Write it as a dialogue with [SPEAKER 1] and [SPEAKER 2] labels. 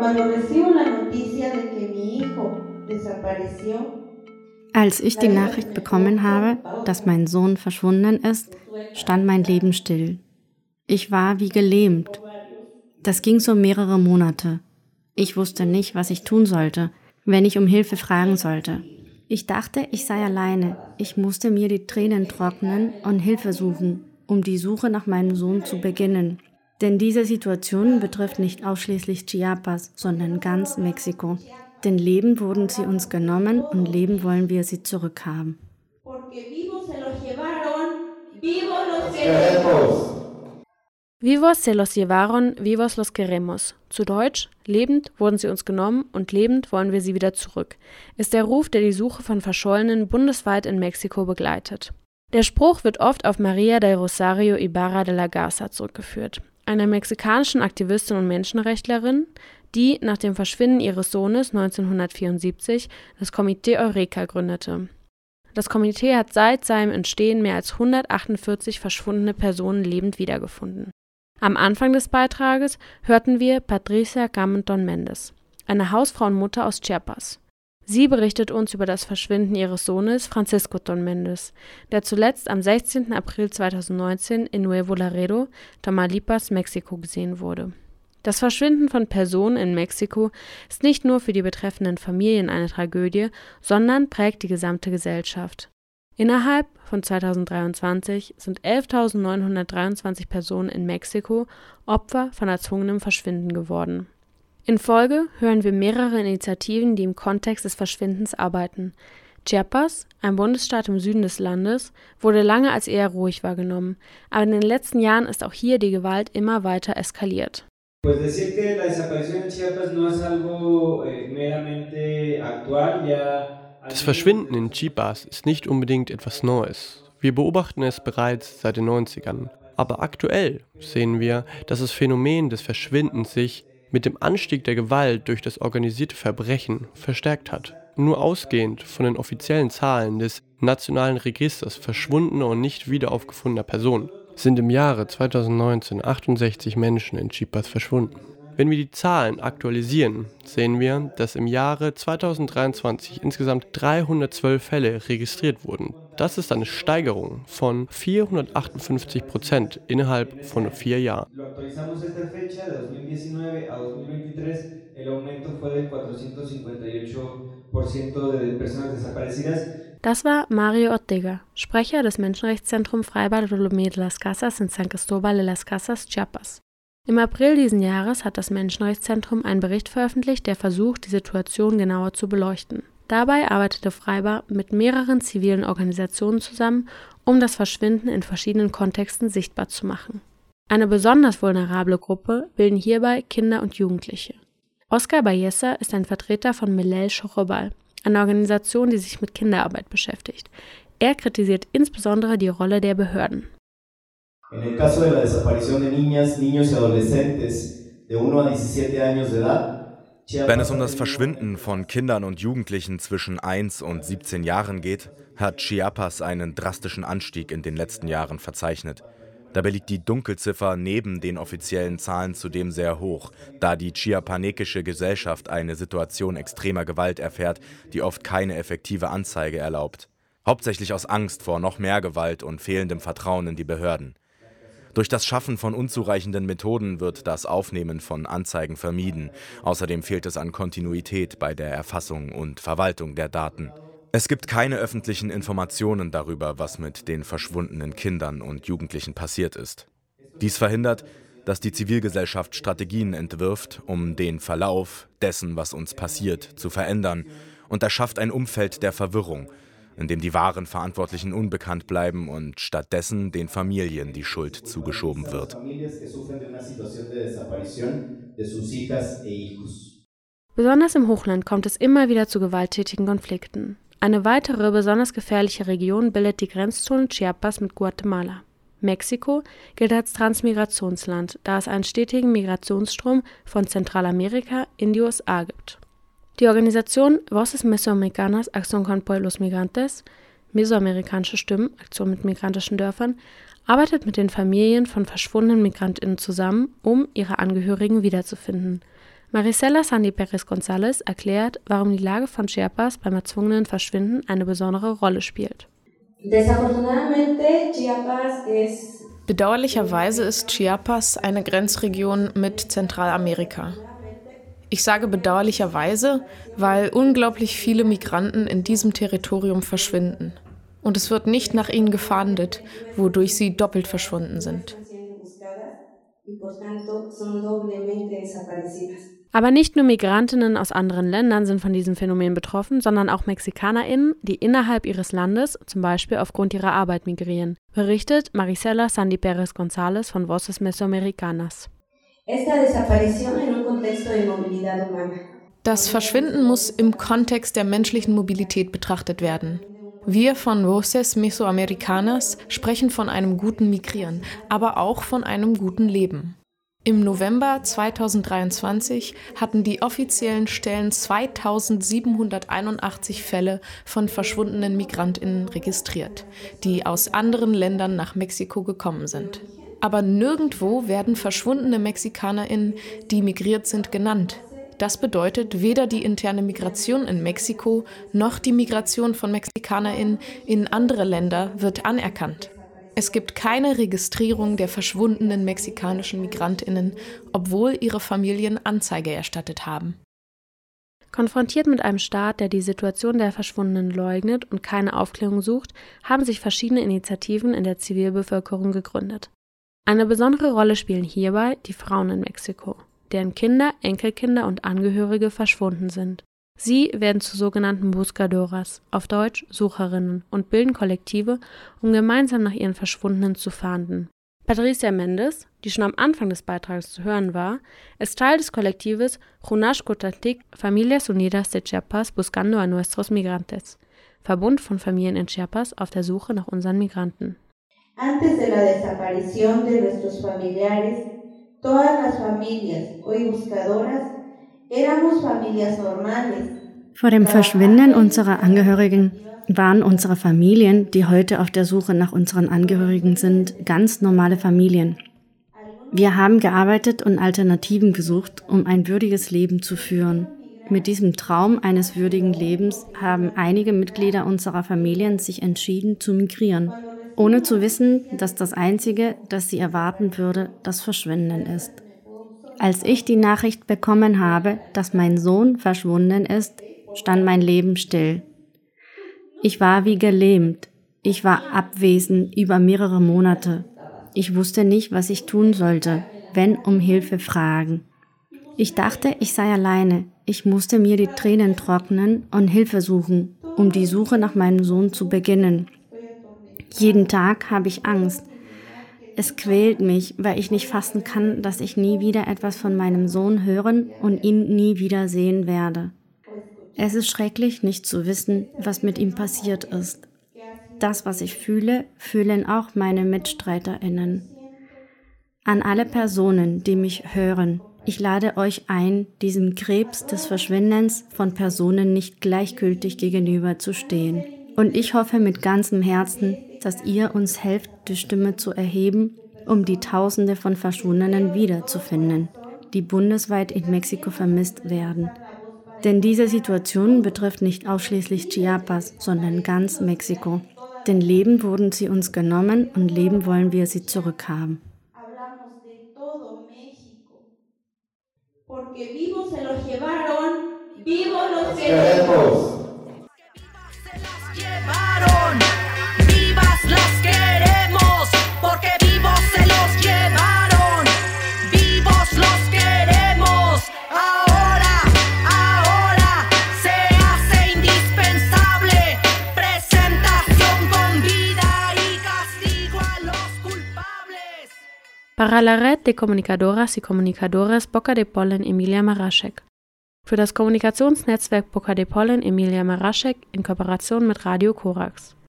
[SPEAKER 1] Als ich die Nachricht bekommen habe, dass mein Sohn verschwunden ist, stand mein Leben still. Ich war wie gelähmt. Das ging so mehrere Monate. Ich wusste nicht, was ich tun sollte, wenn ich um Hilfe fragen sollte. Ich dachte, ich sei alleine. Ich musste mir die Tränen trocknen und Hilfe suchen, um die Suche nach meinem Sohn zu beginnen. Denn diese Situation betrifft nicht ausschließlich Chiapas, sondern ganz Mexiko. Denn Leben wurden sie uns genommen und Leben wollen wir sie zurückhaben.
[SPEAKER 2] Vivos se los llevaron, vivos los queremos. Zu Deutsch, lebend wurden sie uns genommen und lebend wollen wir sie wieder zurück, ist der Ruf, der die Suche von Verschollenen bundesweit in Mexiko begleitet. Der Spruch wird oft auf María del Rosario Ibarra de la Garza zurückgeführt, einer mexikanischen Aktivistin und Menschenrechtlerin, die nach dem Verschwinden ihres Sohnes 1974 das Comité Eureka gründete. Das Komitee hat seit seinem Entstehen mehr als 148 verschwundene Personen lebend wiedergefunden. Am Anfang des Beitrages hörten wir Patricia Carmenton Mendez, eine Hausfrau und Mutter aus Chiapas. Sie berichtet uns über das Verschwinden ihres Sohnes Francisco Ton Mendez, der zuletzt am 16. April 2019 in Nuevo Laredo, Tamaulipas, Mexiko gesehen wurde. Das Verschwinden von Personen in Mexiko ist nicht nur für die betreffenden Familien eine Tragödie, sondern prägt die gesamte Gesellschaft. Innerhalb von 2023 sind 11.923 Personen in Mexiko Opfer von erzwungenem Verschwinden geworden. In Folge hören wir mehrere Initiativen, die im Kontext des Verschwindens arbeiten. Chiapas, ein Bundesstaat im Süden des Landes, wurde lange als eher ruhig wahrgenommen, aber in den letzten Jahren ist auch hier die Gewalt immer weiter eskaliert.
[SPEAKER 3] Pues decir que la desaparición en Chiapas no es algo meramente actual, ya.
[SPEAKER 4] Das Verschwinden in Chiapas ist nicht unbedingt etwas Neues. Wir beobachten es bereits seit den 90ern. Aber aktuell sehen wir, dass das Phänomen des Verschwindens sich mit dem Anstieg der Gewalt durch das organisierte Verbrechen verstärkt hat. Nur ausgehend von den offiziellen Zahlen des Nationalen Registers verschwundener und nicht wieder aufgefundener Personen sind im Jahre 2019 68 Menschen in Chiapas verschwunden. Wenn wir die Zahlen aktualisieren, sehen wir, dass im Jahre 2023 insgesamt 312 Fälle registriert wurden. Das ist eine Steigerung von 458% innerhalb von 4 Jahren.
[SPEAKER 2] Das war Mario Ortega, Sprecher des Menschenrechtszentrums Fray Bartolomé de las Casas in San Cristóbal de las Casas, Chiapas. Im April diesen Jahres hat das Menschenrechtszentrum einen Bericht veröffentlicht, der versucht, die Situation genauer zu beleuchten. Dabei arbeitete Freibar mit mehreren zivilen Organisationen zusammen, um das Verschwinden in verschiedenen Kontexten sichtbar zu machen. Eine besonders vulnerable Gruppe bilden hierbei Kinder und Jugendliche. Oscar Balleza ist ein Vertreter von Milel Chorobal, einer Organisation, die sich mit Kinderarbeit beschäftigt. Er kritisiert insbesondere die Rolle der Behörden.
[SPEAKER 5] En el caso de la desaparición de niñas, niños y adolescentes de 1 a 17 años de edad,
[SPEAKER 6] wenn es um das Verschwinden von Kindern und Jugendlichen zwischen 1 und 17 Jahren geht, hat Chiapas einen drastischen Anstieg in den letzten Jahren verzeichnet. Dabei liegt die Dunkelziffer neben den offiziellen Zahlen zudem sehr hoch, da die chiapanekische Gesellschaft eine Situation extremer Gewalt erfährt, die oft keine effektive Anzeige erlaubt. Hauptsächlich aus Angst vor noch mehr Gewalt und fehlendem Vertrauen in die Behörden. Durch das Schaffen von unzureichenden Methoden wird das Aufnehmen von Anzeigen vermieden. Außerdem fehlt es an Kontinuität bei der Erfassung und Verwaltung der Daten. Es gibt keine öffentlichen Informationen darüber, was mit den verschwundenen Kindern und Jugendlichen passiert ist. Dies verhindert, dass die Zivilgesellschaft Strategien entwirft, um den Verlauf dessen, was uns passiert, zu verändern, und erschafft ein Umfeld der Verwirrung, in dem die wahren Verantwortlichen unbekannt bleiben und stattdessen den Familien die Schuld zugeschoben wird.
[SPEAKER 2] Besonders im Hochland kommt es immer wieder zu gewalttätigen Konflikten. Eine weitere besonders gefährliche Region bildet die Grenzzone Chiapas mit Guatemala. Mexiko gilt als Transmigrationsland, da es einen stetigen Migrationsstrom von Zentralamerika in die USA gibt. Die Organisation Voces Mesoamericanas Acción con Pueblos Migrantes, Mesoamerikanische Stimmen, Aktion mit migrantischen Dörfern, arbeitet mit den Familien von verschwundenen MigrantInnen zusammen, um ihre Angehörigen wiederzufinden. Marisela Sandy Pérez González erklärt, warum die Lage von Chiapas beim erzwungenen Verschwinden eine besondere Rolle spielt.
[SPEAKER 7] Bedauerlicherweise ist Chiapas eine Grenzregion mit Zentralamerika. Ich sage bedauerlicherweise, weil unglaublich viele Migranten in diesem Territorium verschwinden. Und es wird nicht nach ihnen gefahndet, wodurch sie doppelt verschwunden sind.
[SPEAKER 2] Aber nicht nur Migrantinnen aus anderen Ländern sind von diesem Phänomen betroffen, sondern auch MexikanerInnen, die innerhalb ihres Landes, zum Beispiel aufgrund ihrer Arbeit, migrieren, berichtet Marisela Sandy Pérez González von Voces Mesoamericanas.
[SPEAKER 7] Das Verschwinden muss im Kontext der menschlichen Mobilität betrachtet werden. Wir von Voces Mesoamericanas sprechen von einem guten Migrieren, aber auch von einem guten Leben. Im November 2023 hatten die offiziellen Stellen 2781 Fälle von verschwundenen MigrantInnen registriert, die aus anderen Ländern nach Mexiko gekommen sind. Aber nirgendwo werden verschwundene MexikanerInnen, die migriert sind, genannt. Das bedeutet, weder die interne Migration in Mexiko noch die Migration von MexikanerInnen in andere Länder wird anerkannt. Es gibt keine Registrierung der verschwundenen mexikanischen MigrantInnen, obwohl ihre Familien Anzeige erstattet haben.
[SPEAKER 2] Konfrontiert mit einem Staat, der die Situation der Verschwundenen leugnet und keine Aufklärung sucht, haben sich verschiedene Initiativen in der Zivilbevölkerung gegründet. Eine besondere Rolle spielen hierbei die Frauen in Mexiko, deren Kinder, Enkelkinder und Angehörige verschwunden sind. Sie werden zu sogenannten Buscadoras, auf Deutsch Sucherinnen, und bilden Kollektive, um gemeinsam nach ihren Verschwundenen zu fahnden. Patricia Mendes, die schon am Anfang des Beitrags zu hören war, ist Teil des Kollektives Xunachcoatlic Familias Unidas de Chiapas Buscando a Nuestros Migrantes, Verbund von Familien in Chiapas auf der Suche nach unseren Migranten.
[SPEAKER 8] Antes de la desaparición de nuestros familiares, todas las familias, hoy buscadoras,
[SPEAKER 1] Vor dem Verschwinden unserer Angehörigen waren unsere Familien, die heute auf der Suche nach unseren Angehörigen sind, ganz normale Familien. Wir haben gearbeitet und Alternativen gesucht, um ein würdiges Leben zu führen. Mit diesem Traum eines würdigen Lebens haben einige Mitglieder unserer Familien sich entschieden zu migrieren, ohne zu wissen, dass das Einzige, das sie erwarten würde, das Verschwinden ist. Als ich die Nachricht bekommen habe, dass mein Sohn verschwunden ist, stand mein Leben still. Ich war wie gelähmt. Ich war abwesend über mehrere Monate. Ich wusste nicht, was ich tun sollte, wenn um Hilfe fragen. Ich dachte, ich sei alleine. Ich musste mir die Tränen trocknen und Hilfe suchen, um die Suche nach meinem Sohn zu beginnen. Jeden Tag habe ich Angst. Es quält mich, weil ich nicht fassen kann, dass ich nie wieder etwas von meinem Sohn hören und ihn nie wieder sehen werde. Es ist schrecklich, nicht zu wissen, was mit ihm passiert ist. Das, was ich fühle, fühlen auch meine MitstreiterInnen. An alle Personen, die mich hören, ich lade euch ein, diesem Krebs des Verschwindens von Personen nicht gleichgültig gegenüberzustehen. Und ich hoffe mit ganzem Herzen, dass ihr uns helft, die Stimme zu erheben, um die Tausende von Verschwundenen wiederzufinden, die bundesweit in Mexiko vermisst werden. Denn diese Situation betrifft nicht ausschließlich Chiapas, sondern ganz Mexiko. Denn Leben wurden sie uns genommen und Leben wollen wir sie zurückhaben.
[SPEAKER 8] Porque vivos se los llevaron, vivos los queremos.
[SPEAKER 9] Vivas las queremos, porque vivos se los llevaron, vivos los queremos. Ahora, ahora se hace indispensable presentación con vida y castigo a los culpables.
[SPEAKER 2] Para la red de comunicadoras y comunicadores Boca de Pollen Emilia Maraschek. Für das Kommunikationsnetzwerk Boca de Pollen Emilia Maraschek in Kooperation mit Radio Korax.